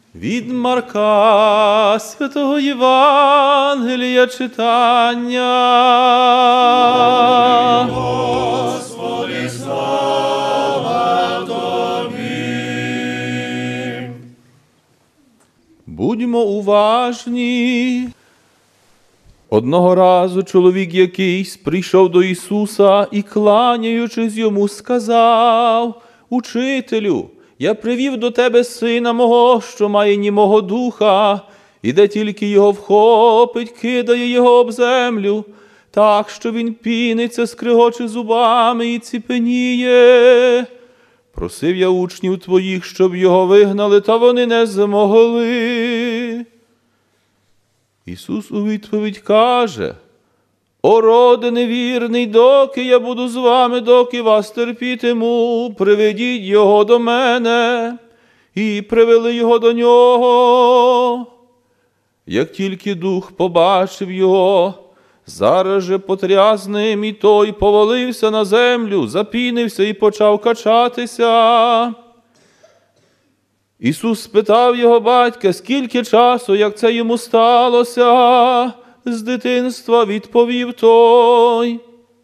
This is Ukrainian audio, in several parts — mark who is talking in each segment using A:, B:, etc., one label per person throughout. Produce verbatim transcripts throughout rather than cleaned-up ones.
A: Від Марка Святого Євангелія читання.
B: Господи, слава Тобі!
A: Будьмо уважні. Одного разу чоловік якийсь прийшов до Ісуса і, кланяючись йому, сказав: «Учителю, я привів до тебе сина мого, що має німого духа, і де тільки його вхопить, кидає його об землю, так, що він піниться, скригоче зубами і ціпеніє. Просив я учнів твоїх, щоб його вигнали, та вони не змогли». Ісус у відповідь каже: «О роде невірний, доки я буду з вами, доки вас терпітиму, приведіть його до мене». І привели його до нього. Як тільки дух побачив його, зараз же потряс ним, і той повалився на землю, запінився і почав качатися. Ісус спитав його батька, скільки часу, як це йому сталося. З дитинства відповів той: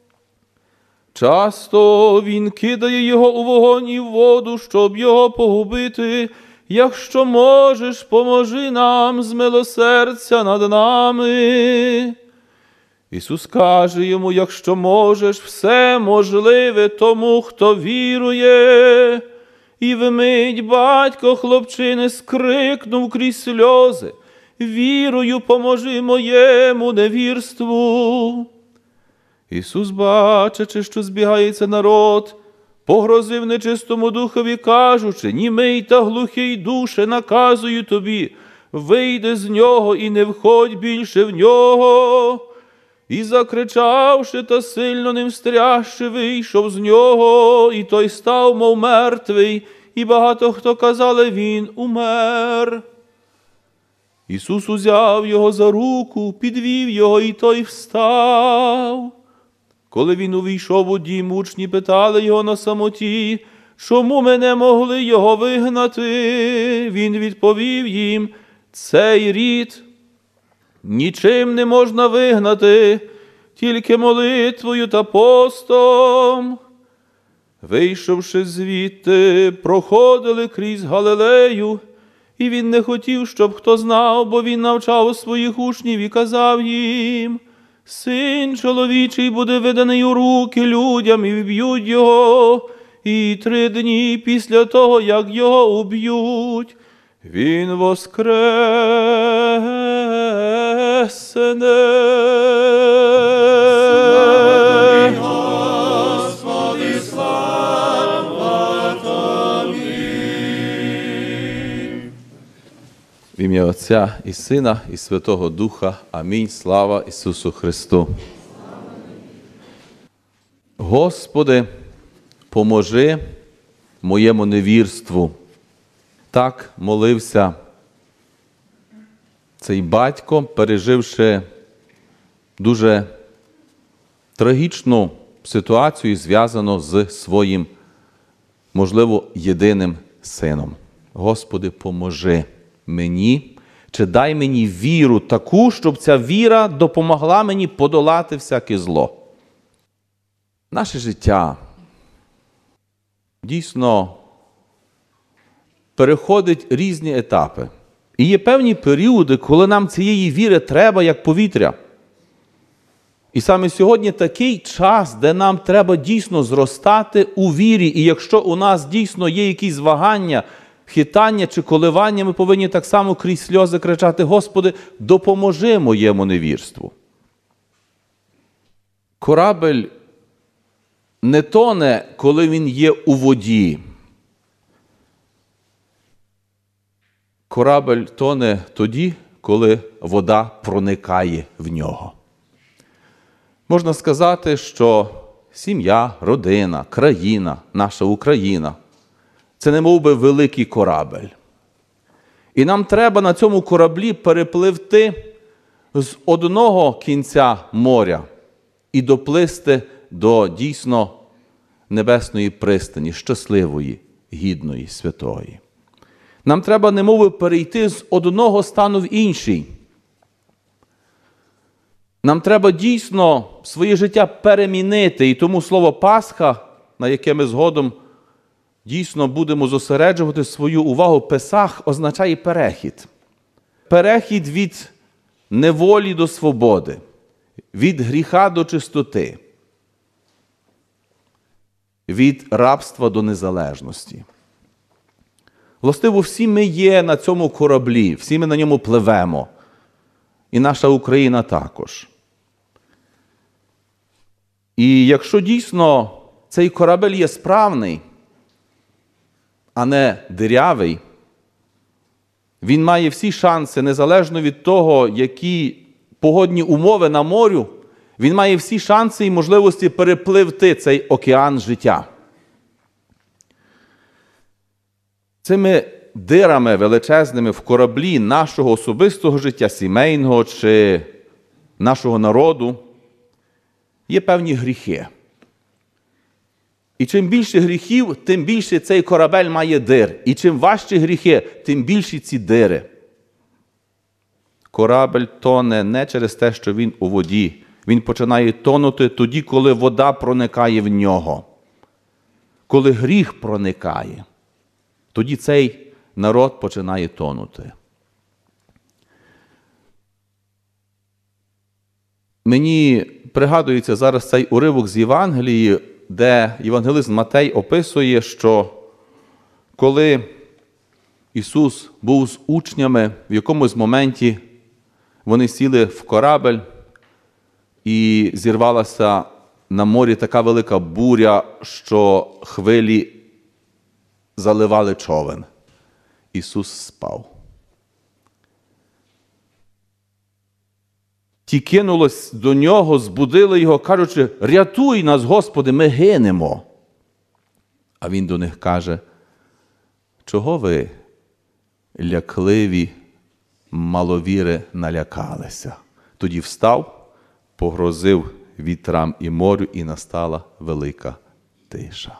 A: «Часто він кидає його у вогонь і в воду, щоб його погубити. Якщо можеш, поможи нам, змилосердься над нами». Ісус каже йому: «Якщо можеш, все можливе тому, хто вірує». І вмить батько хлопчини скрикнув крізь сльози: «Вірою поможи моєму невірству». Ісус, бачачи, що збігається народ, погрозив нечистому духові, кажучи: «Німий та глухий душе, наказую тобі, вийди з нього і не входь більше в нього». І, закричавши та сильно ним стрясши, вийшов з нього, і той став, мов мертвий, і багато хто казали: він умер. Ісус узяв його за руку, підвів його, і той встав. Коли він увійшов у дім, учні питали його на самоті: «Чому ми не могли його вигнати?» Він відповів їм: «Цей рід нічим не можна вигнати, тільки молитвою та постом». Вийшовши звідти, проходили крізь Галилею, і він не хотів, щоб хто знав, бо він навчав своїх учнів і казав їм: «Син чоловічий буде виданий у руки людям, і вб'ють його, і три дні після того, як його уб'ють, він воскресне».
B: Господи, слава Тобі!
A: В ім'я Отця і Сина, і Святого Духа. Амінь. Слава Ісусу Христу. Господи, поможи моєму невірству. Так молився цей батько, переживши дуже трагічну ситуацію, зв'язану з своїм, можливо, єдиним сином. Господи, поможи мені, чи дай мені віру таку, щоб ця віра допомогла мені подолати всяке зло. Наше життя дійсно переходить різні етапи. І є певні періоди, коли нам цієї віри треба, як повітря. І саме сьогодні такий час, де нам треба дійсно зростати у вірі. І якщо у нас дійсно є якісь вагання, хитання чи коливання, ми повинні так само крізь сльози кричати: «Господи, допоможи моєму невірству». Корабель не тоне, коли він є у воді. Корабель тоне тоді, коли вода проникає в нього. Можна сказати, що сім'я, родина, країна, наша Україна – це немов би великий корабель. І нам треба на цьому кораблі перепливти з одного кінця моря і доплисти до дійсно небесної пристані, щасливої, гідної, святої. Нам треба немови перейти з одного стану в інший. Нам треба дійсно своє життя перемінити. І тому слово Пасха, на яке ми згодом дійсно будемо зосереджувати свою увагу, Песах означає перехід. Перехід від неволі до свободи, від гріха до чистоти, від рабства до незалежності. Властиво, всі ми є на цьому кораблі, всі ми на ньому пливемо. І наша Україна також. І якщо дійсно цей корабель є справний, а не дирявий, він має всі шанси, незалежно від того, які погодні умови на морю, він має всі шанси і можливості перепливти цей океан життя. Цими дирами величезними в кораблі нашого особистого життя, сімейного чи нашого народу є певні гріхи. І чим більше гріхів, тим більше цей корабель має дир. І чим важчі гріхи, тим більші ці дири. Корабель тоне не через те, що він у воді. Він починає тонути тоді, коли вода проникає в нього. Коли гріх проникає, тоді цей народ починає тонути. Мені пригадується зараз цей уривок з Євангелії, де євангелист Матей описує, що коли Ісус був з учнями, в якомусь моменті вони сіли в корабель і зірвалася на морі така велика буря, що хвилі заливали човен. Ісус спав. Ті кинулись до нього, збудили його, кажучи: «Рятуй нас, Господи, ми гинемо». А він до них каже: «Чого ви, лякливі, маловіри, налякалися?» Тоді встав, погрозив вітрам і морю, і настала велика тиша.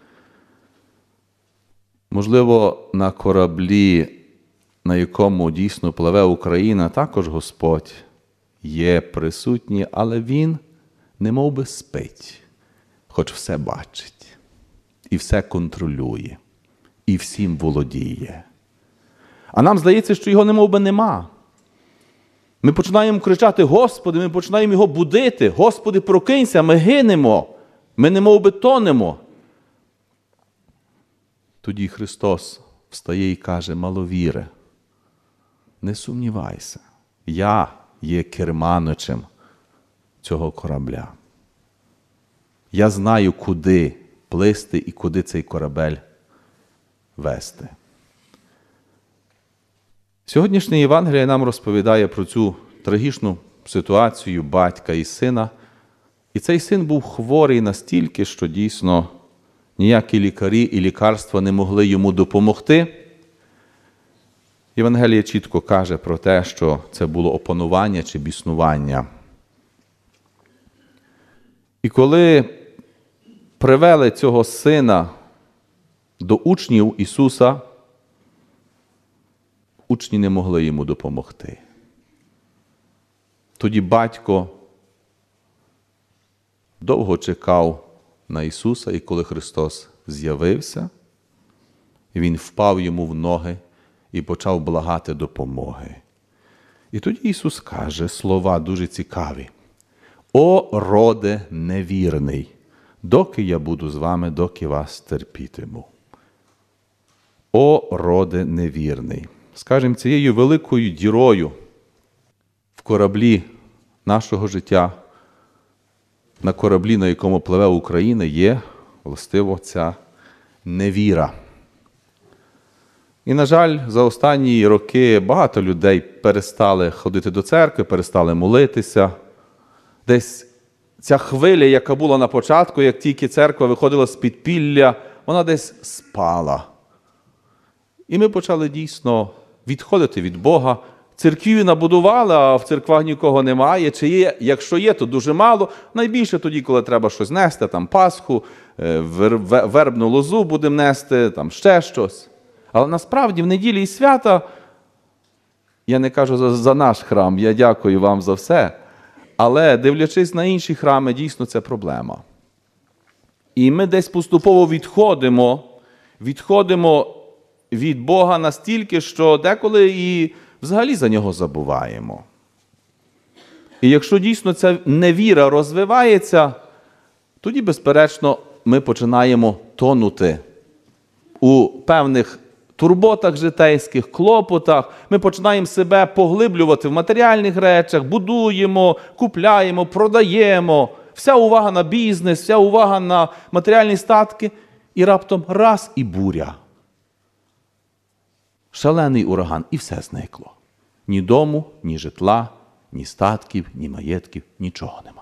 A: Можливо, на кораблі, на якому дійсно пливе Україна, також Господь є присутній, але Він немов би спить, хоч все бачить, і все контролює, і всім володіє. А нам здається, що його немов би нема. Ми починаємо кричати: «Господи», ми починаємо його будити: «Господи, прокинься, ми гинемо, ми немов би тонемо». Тоді Христос встає і каже: «Маловіре, не сумнівайся, я є керманичем цього корабля. Я знаю, куди плисти і куди цей корабель вести». Сьогоднішнє Євангеліє нам розповідає про цю трагічну ситуацію батька і сина. І цей син був хворий настільки, що дійсно ніякі лікарі і лікарства не могли йому допомогти. Євангеліє чітко каже про те, що це було опанування чи біснування. І коли привели цього сина до учнів Ісуса, учні не могли йому допомогти. Тоді батько довго чекав на Ісуса, і коли Христос з'явився, Він впав йому в ноги і почав благати допомоги. І тоді Ісус каже слова дуже цікаві: «О, роде невірний, доки я буду з вами, доки вас терпітиму». О, роде невірний. Скажімо, цією великою дірою в кораблі нашого життя, на кораблі, на якому пливе Україна, є, властиво, ця невіра. І, на жаль, за останні роки багато людей перестали ходити до церкви, перестали молитися. Десь ця хвиля, яка була на початку, як тільки церква виходила з підпілля, вона десь спала. І ми почали дійсно відходити від Бога. Церкві набудували, а в церквах нікого немає. Чи є? Якщо є, то дуже мало. Найбільше тоді, коли треба щось нести, там Пасху, вербну лозу будемо нести, там ще щось. Але насправді в неділі і свята, я не кажу за, за наш храм, я дякую вам за все, але дивлячись на інші храми, дійсно це проблема. І ми десь поступово відходимо, відходимо від Бога настільки, що деколи і взагалі за нього забуваємо. І якщо дійсно ця невіра розвивається, тоді, безперечно, ми починаємо тонути у певних турботах житейських, клопотах. Ми починаємо себе поглиблювати в матеріальних речах, будуємо, купляємо, продаємо. Вся увага на бізнес, вся увага на матеріальні статки. І раптом раз і буря. Шалений ураган, і все зникло. Ні дому, ні житла, ні статків, ні маєтків, нічого нема.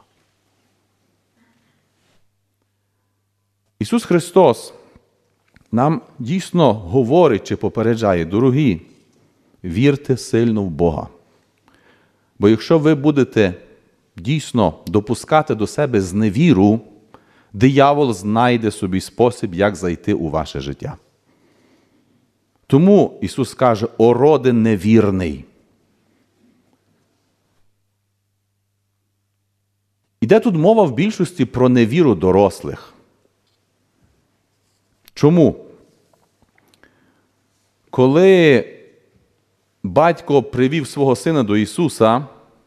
A: Ісус Христос нам дійсно говорить чи попереджає: дорогі, вірте сильно в Бога. Бо якщо ви будете дійсно допускати до себе зневіру, диявол знайде собі спосіб, як зайти у ваше життя. Тому Ісус каже: «О роде невірний». Іде тут мова в більшості про невіру дорослих. Чому? Коли батько привів свого сина до Ісуса,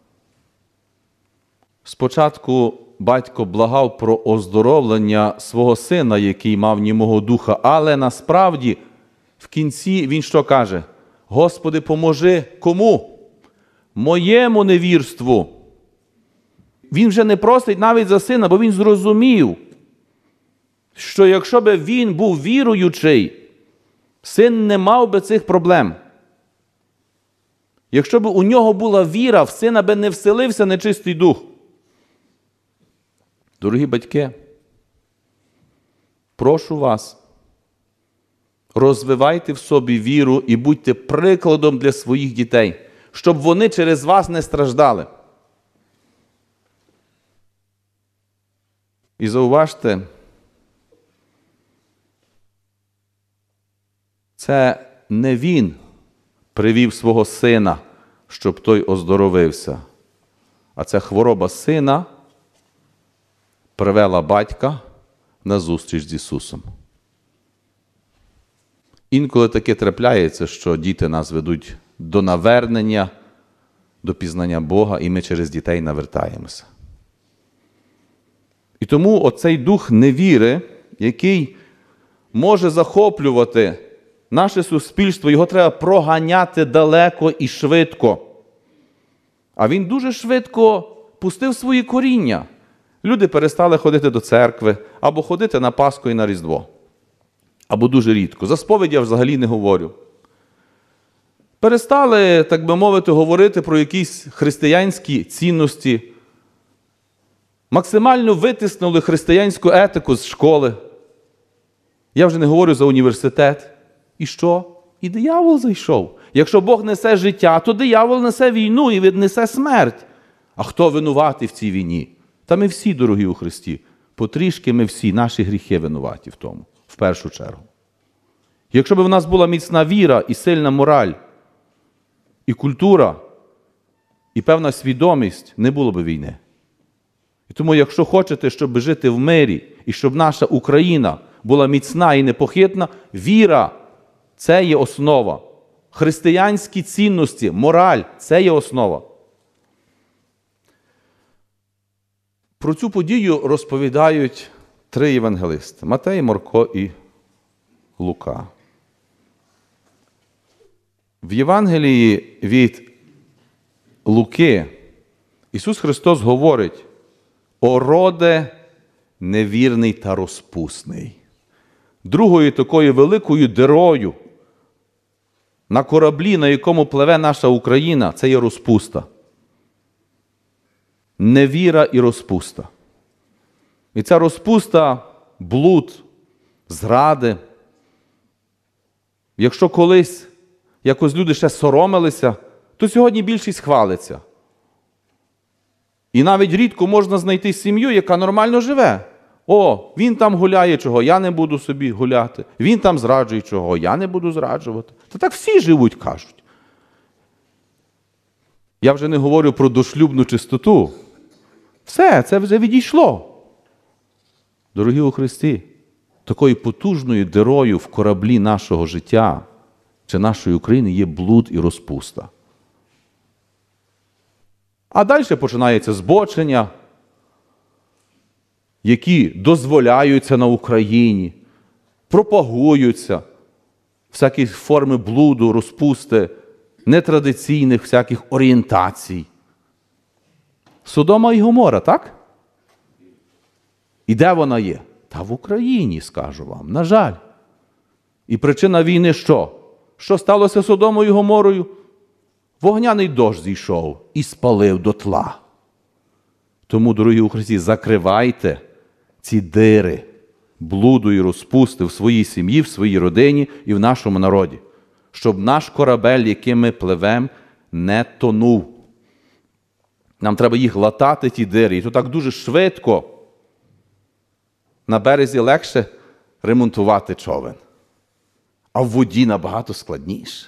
A: спочатку батько благав про оздоровлення свого сина, який мав німого духа, але насправді в кінці він що каже? «Господи, поможи кому? Моєму невірству». Він вже не просить навіть за сина, бо він зрозумів, що якщо б він був віруючий, син не мав би цих проблем. Якщо б у нього була віра, в сина би не вселився нечистий дух. Дорогі батьки, прошу вас, розвивайте в собі віру і будьте прикладом для своїх дітей, щоб вони через вас не страждали. І зауважте, це не він привів свого сина, щоб той оздоровився, а ця хвороба сина привела батька на зустріч з Ісусом. Інколи таке трапляється, що діти нас ведуть до навернення, до пізнання Бога, і ми через дітей навертаємося. І тому оцей дух невіри, який може захоплювати наше суспільство, його треба проганяти далеко і швидко. А він дуже швидко пустив свої коріння. Люди перестали ходити до церкви, або ходити на Пасху і на Різдво. Або дуже рідко. За сповідь я взагалі не говорю. Перестали, так би мовити, говорити про якісь християнські цінності. Максимально витиснули християнську етику з школи. Я вже не говорю за університет. І що? І диявол зайшов. Якщо Бог несе життя, то диявол несе війну і несе смерть. А хто винуватий в цій війні? Та ми всі, дорогі у Христі. Потрішки ми всі, наші гріхи винуваті в тому, в першу чергу. Якщо б в нас була міцна віра і сильна мораль, і культура, і певна свідомість, не було б війни. І тому, якщо хочете, щоб жити в мирі, і щоб наша Україна була міцна і непохитна, віра – це є основа. Християнські цінності, мораль – це є основа. Про цю подію розповідають три євангелисти – Матей, Марко і Лука. В Євангелії від Луки Ісус Христос говорить: «О роде невірний та розпусний». Другою такою великою дирою на кораблі, на якому пливе наша Україна, це є розпуста. Невіра і розпуста. І ця розпуста – блуд, зради. Якщо колись якось люди ще соромилися, то сьогодні більшість хвалиться. І навіть рідко можна знайти сім'ю, яка нормально живе. О, він там гуляє, чого я не буду собі гуляти. Він там зраджує, чого я не буду зраджувати. Та так всі живуть, кажуть. Я вже не говорю про дошлюбну чистоту. Все, це вже відійшло. Дорогі у Христі, такою потужною дирою в кораблі нашого життя чи нашої України є блуд і розпуста. А далі починається збочення, які дозволяються на Україні, пропагуються, всякі форми блуду, розпусти, нетрадиційних всяких орієнтацій. Содома і Гомора, так? І де вона є? Та в Україні, скажу вам, на жаль. І причина війни що? Що сталося з Содомою і Гоморою? Вогняний дощ зійшов і спалив дотла. Тому, дорогі у Христі, закривайте ці дири блуду і розпусти в своїй сім'ї, в своїй родині і в нашому народі. Щоб наш корабель, яким ми пливемо, не тонув. Нам треба їх латати, ті дири. І то так дуже швидко. На березі легше ремонтувати човен. А в воді набагато складніше.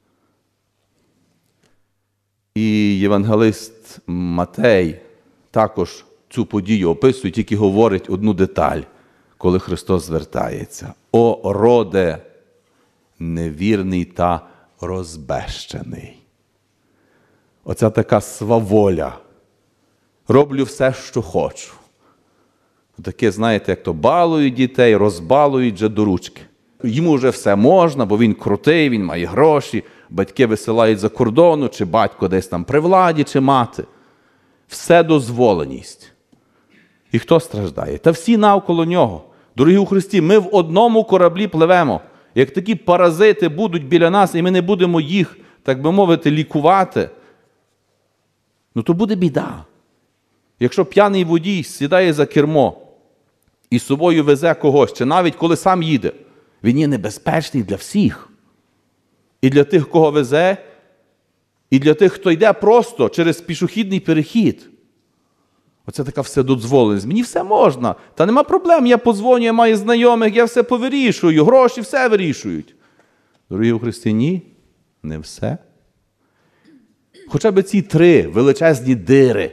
A: І євангелист Матей також цю подію описує, тільки говорить одну деталь, коли Христос звертається. «О, роде, невірний та розбещений». Оця така сваволя. Роблю все, що хочу. Таке, знаєте, як то балують дітей, розбалують вже до ручки. Йому вже все можна, бо він крутий, він має гроші, батьки висилають за кордону, чи батько десь там при владі, чи мати. Все дозволеність. І хто страждає? Та всі навколо нього. Дорогі у Христі, ми в одному кораблі пливемо. Як такі паразити будуть біля нас, і ми не будемо їх, так би мовити, лікувати, ну то буде біда. Якщо п'яний водій сідає за кермо і з собою везе когось, чи навіть коли сам їде, він є небезпечний для всіх. І для тих, кого везе, і для тих, хто йде просто через пішохідний перехід. Оце така вседозволеність. Мені все можна. Та нема проблем, я подзвоню, я маю знайомих, я все повирішую, гроші все вирішують. Дорогі у Христі, ні, не все. Хоча б ці три величезні дири,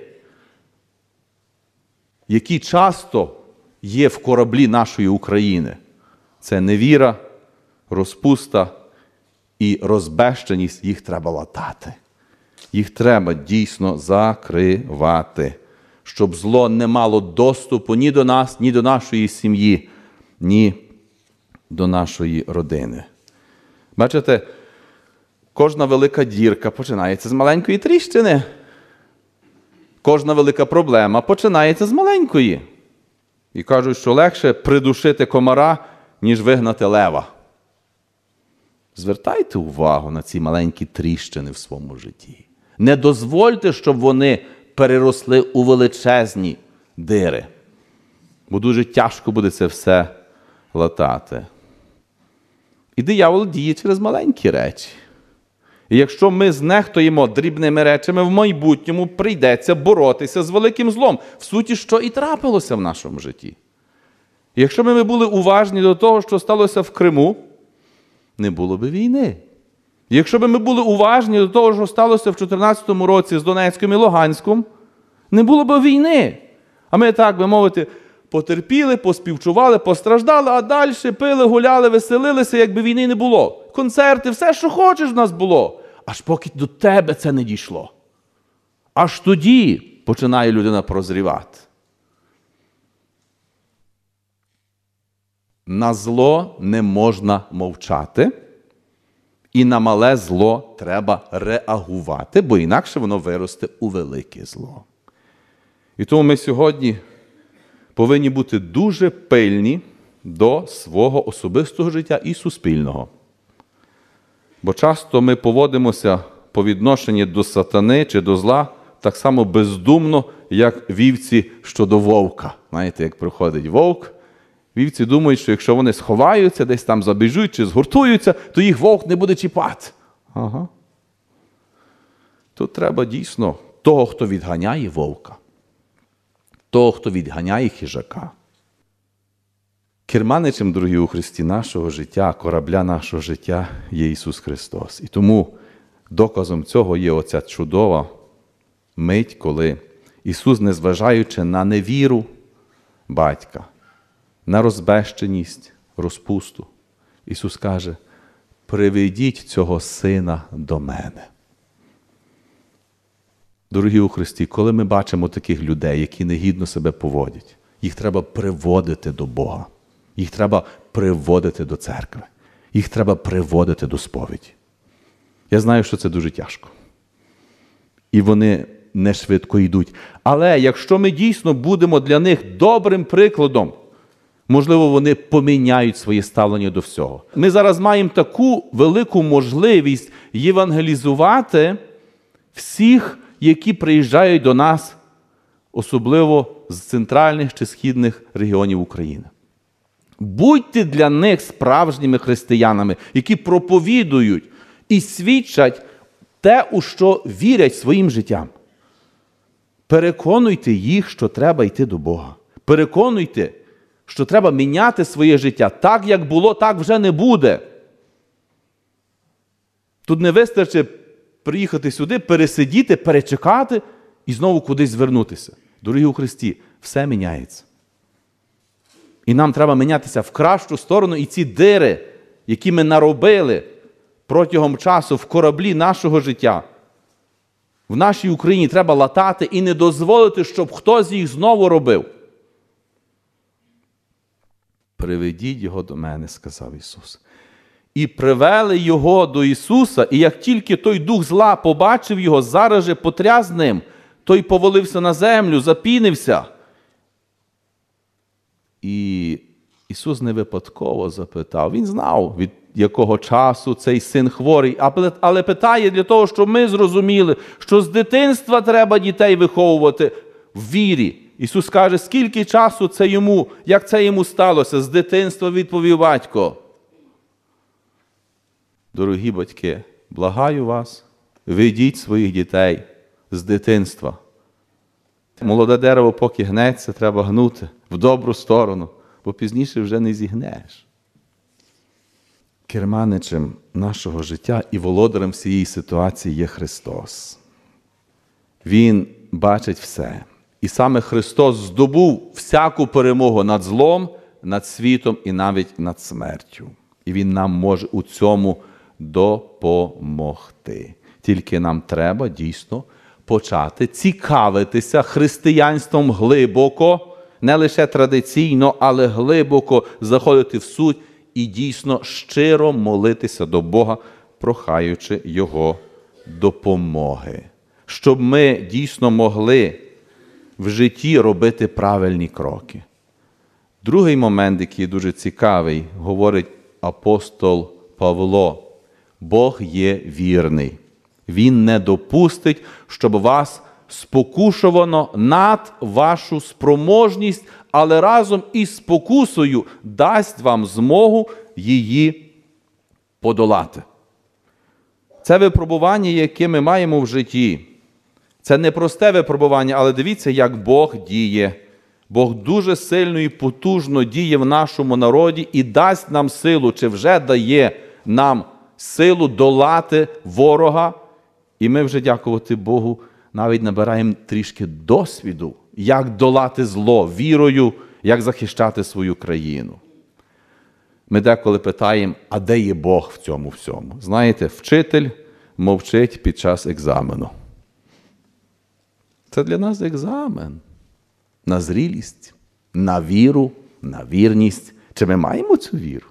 A: які часто є в кораблі нашої України. Це невіра, розпуста і розбещеність. Їх треба латати. Їх треба дійсно закривати, щоб зло не мало доступу ні до нас, ні до нашої сім'ї, ні до нашої родини. Бачите, кожна велика дірка починається з маленької тріщини. Кожна велика проблема починається з маленької. І кажуть, що легше придушити комара, ніж вигнати лева. Звертайте увагу на ці маленькі тріщини в своєму житті. Не дозвольте, щоб вони переросли у величезні дири. Бо дуже тяжко буде це все латати. І диявол діє через маленькі речі. І якщо ми знехтуємо дрібними речами, в майбутньому прийдеться боротися з великим злом. В суті, що і трапилося в нашому житті. І якщо б ми були уважні до того, що сталося в Криму, не було б війни. І якщо б ми були уважні до того, що сталося в чотирнадцятому році з Донецьком і Луганськом, не було б війни. А ми, так би мовити, потерпіли, поспівчували, постраждали, а далі пили, гуляли, веселилися, якби війни не було. Концерти, все, що хочеш, в нас було. Аж поки до тебе це не дійшло. Аж тоді починає людина прозрівати. На зло не можна мовчати, і на мале зло треба реагувати, бо інакше воно виросте у велике зло. І тому ми сьогодні повинні бути дуже пильні до свого особистого життя і суспільного. Бо часто ми поводимося по відношенню до сатани чи до зла так само бездумно, як вівці щодо вовка. Знаєте, як приходить вовк, вівці думають, що якщо вони сховаються, десь там забіжуть чи згуртуються, то їх вовк не буде чіпати. Ага. Тут треба дійсно того, хто відганяє вовка, того, хто відганяє хижака, Керманичем, дорогі у Христі, нашого життя, корабля нашого життя є Ісус Христос. І тому доказом цього є оця чудова мить, коли Ісус, незважаючи на невіру батька, на розбещеність, розпусту, Ісус каже: приведіть цього сина до мене. Дорогі у Христі, коли ми бачимо таких людей, які негідно себе поводять, їх треба приводити до Бога. Їх треба приводити до церкви. Їх треба приводити до сповіді. Я знаю, що це дуже тяжко. І вони не швидко йдуть. Але якщо ми дійсно будемо для них добрим прикладом, можливо, вони поміняють своє ставлення до всього. Ми зараз маємо таку велику можливість євангелізувати всіх, які приїжджають до нас, особливо з центральних чи східних регіонів України. Будьте для них справжніми християнами, які проповідують і свідчать те, у що вірять своїм життям. Переконуйте їх, що треба йти до Бога. Переконуйте, що треба міняти своє життя. Так, як було, так вже не буде. Тут не вистачить приїхати сюди, пересидіти, перечекати і знову кудись звернутися. Дорогі у Христі, все міняється. І нам треба мінятися в кращу сторону, і ці дири, які ми наробили протягом часу в кораблі нашого життя, в нашій Україні треба латати і не дозволити, щоб хтось їх знову робив. «Приведіть його до мене», – сказав Ісус. І привели його до Ісуса, і як тільки той дух зла побачив його, зараз же потряс ним, той повалився на землю, запінився. І Ісус не випадково запитав, Він знав, від якого часу цей син хворий, але питає для того, щоб ми зрозуміли, що з дитинства треба дітей виховувати в вірі. Ісус каже, скільки часу це йому, як це йому сталося? З дитинства, відповів батько. Дорогі батьки, благаю вас, ведіть своїх дітей з дитинства. Молоде дерево, поки гнеться, треба гнути в добру сторону, бо пізніше вже не зігнеш. Керманичем нашого життя і володарем всієї ситуації є Христос. Він бачить все. І саме Христос здобув всяку перемогу над злом, над світом і навіть над смертю. І Він нам може у цьому допомогти. Тільки нам треба дійсно почати цікавитися християнством глибоко, не лише традиційно, але глибоко заходити в суть і дійсно щиро молитися до Бога, прохаючи Його допомоги. Щоб ми дійсно могли в житті робити правильні кроки. Другий момент, який дуже цікавий, говорить апостол Павло. Бог є вірний. Він не допустить, щоб вас спокушувано над вашу спроможність, але разом із спокусою дасть вам змогу її подолати. Це випробування, яке ми маємо в житті. Це не просте випробування, але дивіться, як Бог діє. Бог дуже сильно і потужно діє в нашому народі і дасть нам силу, чи вже дає нам силу долати ворога. І ми вже, дякувати Богу, навіть набираємо трішки досвіду, як долати зло вірою, як захищати свою країну. Ми деколи питаємо, а де є Бог в цьому всьому? Знаєте, вчитель мовчить під час екзамену. Це для нас екзамен на зрілість, на віру, на вірність. Чи ми маємо цю віру?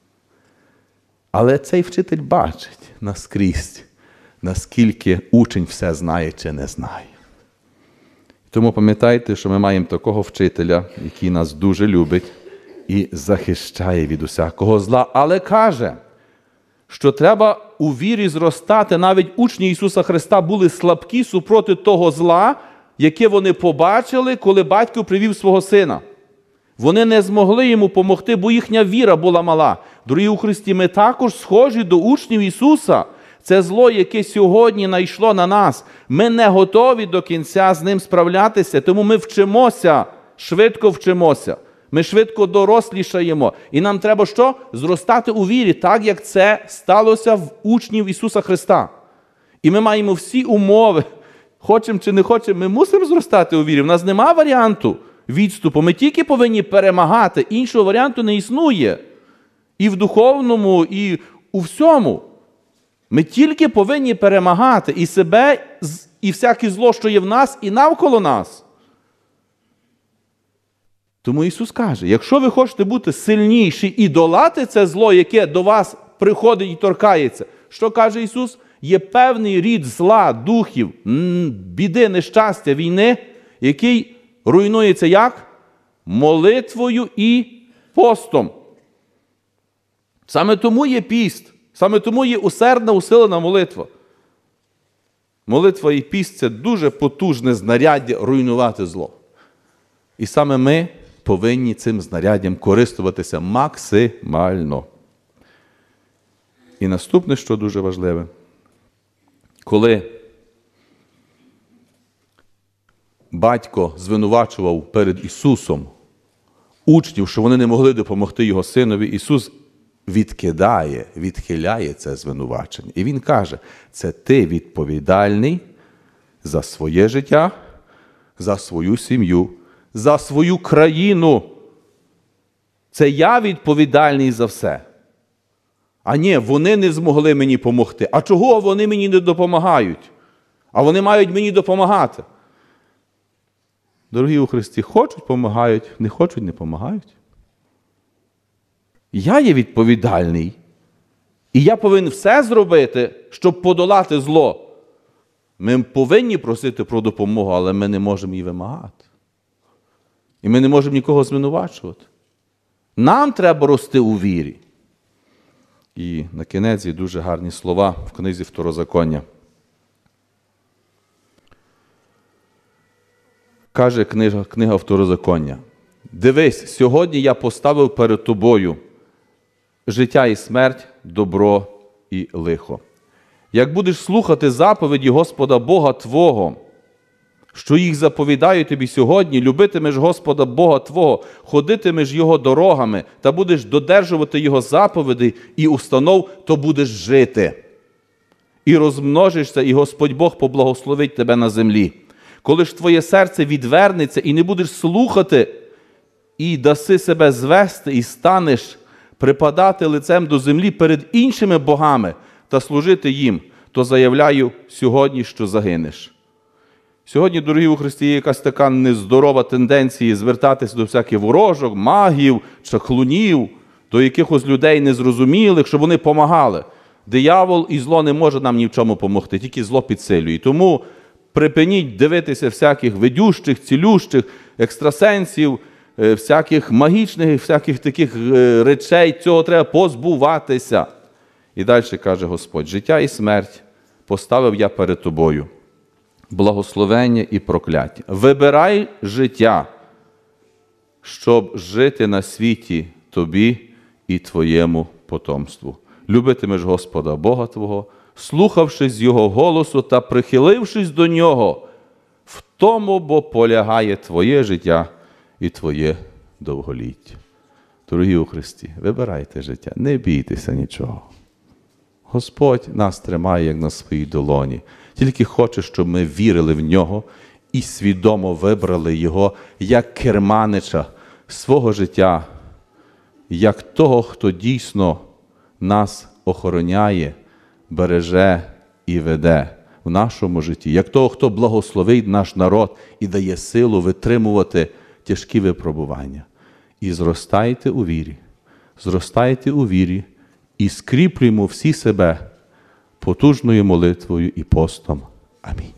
A: Але цей вчитель бачить наскрізь, наскільки учень все знає чи не знає. Тому пам'ятайте, що ми маємо такого вчителя, який нас дуже любить і захищає від усякого зла, але каже, що треба у вірі зростати. Навіть учні Ісуса Христа були слабкі супроти того зла, яке вони побачили, коли батько привів свого сина. Вони не змогли йому допомогти, бо їхня віра була мала. Дорогі у Христі, ми також схожі до учнів Ісуса. Це зло, яке сьогодні найшло на нас. Ми не готові до кінця з ним справлятися, тому ми вчимося, швидко вчимося. Ми швидко дорослішаємо. І нам треба що? Зростати у вірі, так як це сталося в учнів Ісуса Христа. І ми маємо всі умови, хочемо чи не хочемо, ми мусимо зростати у вірі. В нас немає варіанту відступу. Ми тільки повинні перемагати. Іншого варіанту не існує. І в духовному, і у всьому. Ми тільки повинні перемагати і себе, і всяке зло, що є в нас, і навколо нас. Тому Ісус каже, якщо ви хочете бути сильніші і долати це зло, яке до вас приходить і торкається, що каже Ісус? Є певний рід зла, духів, біди, нещастя, війни, який руйнується як? Молитвою і постом. Саме тому є піст, саме тому є усердна, усилена молитва. Молитва і піст – це дуже потужне знаряддя руйнувати зло. І саме ми повинні цим знаряддям користуватися максимально. І наступне, що дуже важливе. Коли батько звинувачував перед Ісусом учнів, що вони не могли допомогти Його синові, Ісус відкидає, відхиляє це звинувачення. І Він каже, це ти відповідальний за своє життя, за свою сім'ю, за свою країну. Це я відповідальний за все. А ні, вони не змогли мені допомогти. А чого вони мені не допомагають? А вони мають мені допомагати. Дорогі у Христі, хочуть – допомагають, не хочуть – не допомагають. Я є відповідальний. І я повинен все зробити, щоб подолати зло. Ми повинні просити про допомогу, але ми не можемо її вимагати. І ми не можемо нікого звинувачувати. Нам треба рости у вірі. І на кінець є дуже гарні слова в книзі Второзаконня. Каже книга, книга Второзаконня. Дивись, сьогодні я поставив перед тобою життя і смерть, добро і лихо. Як будеш слухати заповіді Господа Бога Твого, що їх заповідаю тобі сьогодні, любитимеш Господа Бога Твого, ходитимеш Його дорогами та будеш додержувати Його заповідей і установ, то будеш жити. І розмножишся, і Господь Бог поблагословить тебе на землі. Коли ж твоє серце відвернеться і не будеш слухати, і даси себе звести, і станеш припадати лицем до землі перед іншими богами та служити їм, то заявляю сьогодні, що загинеш. Сьогодні, дорогі у Христі, є якась така нездорова тенденція звертатися до всяких ворожок, магів, чаклунів, до якихось людей незрозумілих, щоб вони помагали. Диявол і зло не може нам ні в чому допомогти, тільки зло підсилює. Тому припиніть дивитися всяких видющих, цілющих, екстрасенсів, всяких магічних, всяких таких речей. Цього треба позбуватися. І далі каже Господь, життя і смерть поставив я перед тобою. Благословення і прокляття. Вибирай життя, щоб жити на світі тобі і твоєму потомству. Любитимеш Господа Бога твого, слухавшись Його голосу та прихилившись до Нього, в тому, бо полягає твоє життя і твоє довголіття. Дорогі у Христі, вибирайте життя, не бійтеся нічого. Господь нас тримає, як на своїй долоні. Тільки хоче, щоб ми вірили в Нього і свідомо вибрали Його як керманича свого життя, як того, хто дійсно нас охороняє, береже і веде в нашому житті, як того, хто благословить наш народ і дає силу витримувати тяжкі випробування. І зростайте у вірі, зростайте у вірі і скріплюємо всі себе потужною молитвою і постом. Амінь.